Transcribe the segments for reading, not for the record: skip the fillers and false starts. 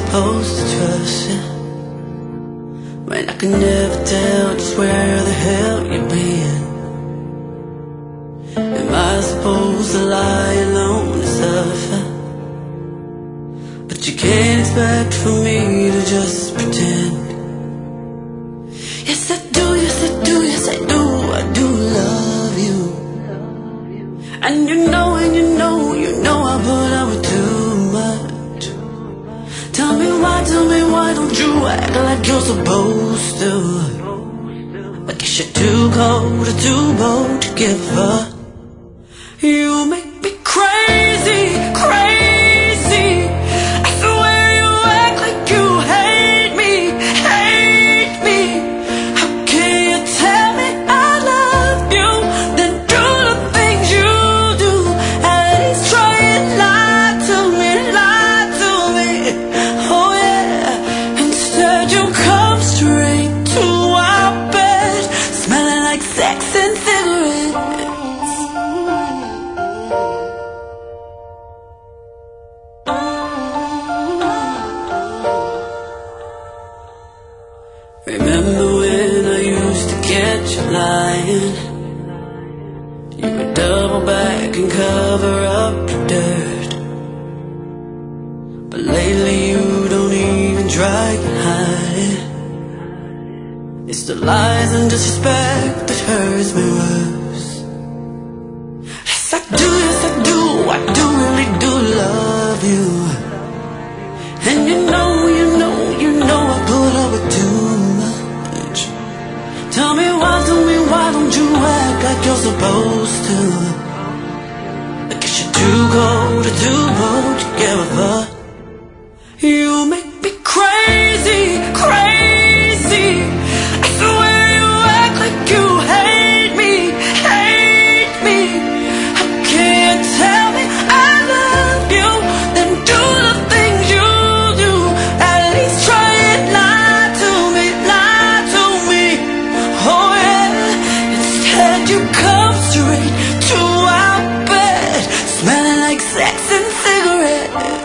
supposed to trust you when I can never tell just where the hell you've been? Am I supposed to lie alone and suffer? But you can't expect for me to just pretend. Yes I do, yes I do, yes I do, I do love you. And you know, and you know, you know I put up with too much. Tell me why don't you act like you're supposed to? I guess you're too cold or too bold to give up. You make me crazy, crazy. I swear you act like you hate me, hate me. How can you tell me I love you, then do the things you do? At least try and lie to me, lie to me. Oh yeah, instead you come straight to our bed, smelling like sex and cigarettes. Remember when I used to catch you lying? You would double back and cover up the dirt. But lately you don't even try to hide it. It's the lies and disrespect that hurts me worse. Yes I do, yes I do, I do really do love you. And you know, you know I put up with too much. Tell me why don't you act like you're supposed to? I guess you're too cold or too bold to give up. You make me crazy, crazy. I swear you act like you hate me, hate me. How can you tell me I love you, then do the things you do? At least try and lie to me, lie to me. Oh yeah, instead you come straight to our bed, smelling like sex and cigarettes.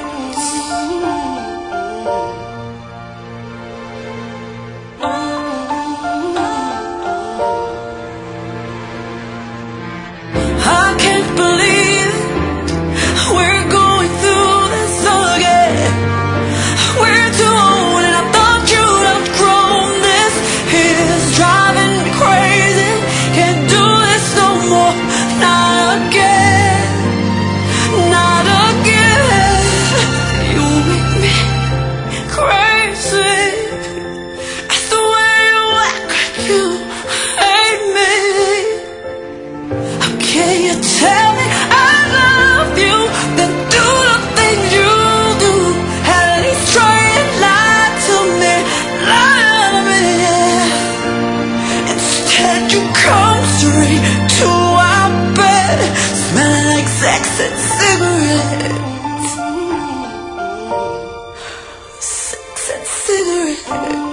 I can't believe we're going through this again. We're too old and I thought you'd outgrown this. It's driving me crazy. Can't do this no more. Not again. Not again. You make me crazy. I swear you act like you hate me. How can you tell me I love you, then do the things you do? At least try and lie to me, lie to me, yeah. Instead you come straight to our bed, smelling like sex and cigarettes. Sex and cigarettes.